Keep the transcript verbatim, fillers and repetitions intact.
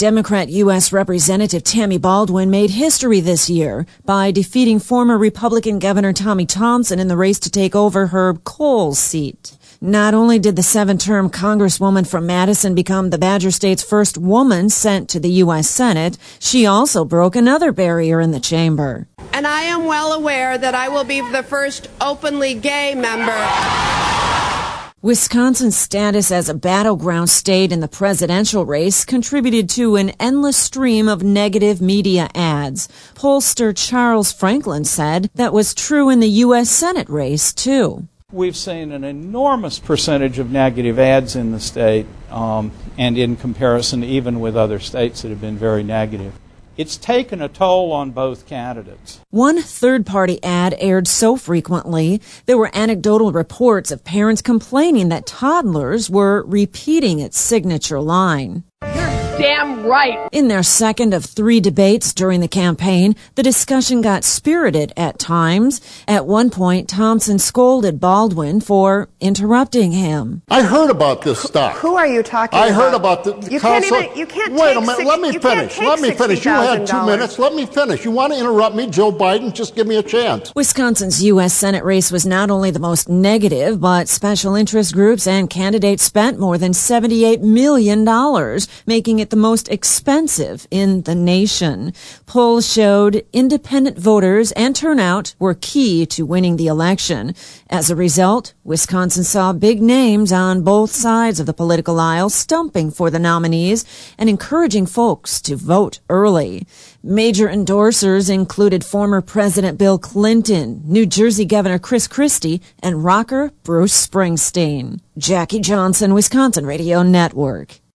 Democrat U S Representative Tammy Baldwin made history this year by defeating former Republican Governor Tommy Thompson in the race to take over Herb Kohl's seat. Not only did the seven-term Congresswoman from Madison become the Badger State's first woman sent to the U S Senate, she also broke another barrier in the chamber. And I am well aware that I will be the first openly gay member. Wisconsin's status as a battleground state in the presidential race contributed to an endless stream of negative media ads. Pollster Charles Franklin said that was true in the U S Senate race, too. We've seen an enormous percentage of negative ads in the state, um, and in comparison even with other states that have been very negative. It's taken a toll on both candidates. One third-party ad aired so frequently, there were anecdotal reports of parents complaining that toddlers were repeating its signature line. Damn right. In their second of three debates during the campaign, the discussion got spirited at times. At one point, Thompson scolded Baldwin for interrupting him. I heard about this stuff. Who are you talking I about? heard about the, the you council. Can't even, you can't Wait take a minute. six, Let me finish. Let me finish. You had two minutes. Let me finish. You want to interrupt me, Joe Biden? Just give me a chance. Wisconsin's U S Senate race was not only the most negative, but special interest groups and candidates spent more than seventy-eight million dollars, making it the most expensive in the nation. Polls showed independent voters and turnout were key to winning the election. As a result, Wisconsin saw big names on both sides of the political aisle stumping for the nominees and encouraging folks to vote early. Major endorsers included former President Bill Clinton, New Jersey Governor Chris Christie, and rocker Bruce Springsteen. Jackie Johnson, Wisconsin Radio Network.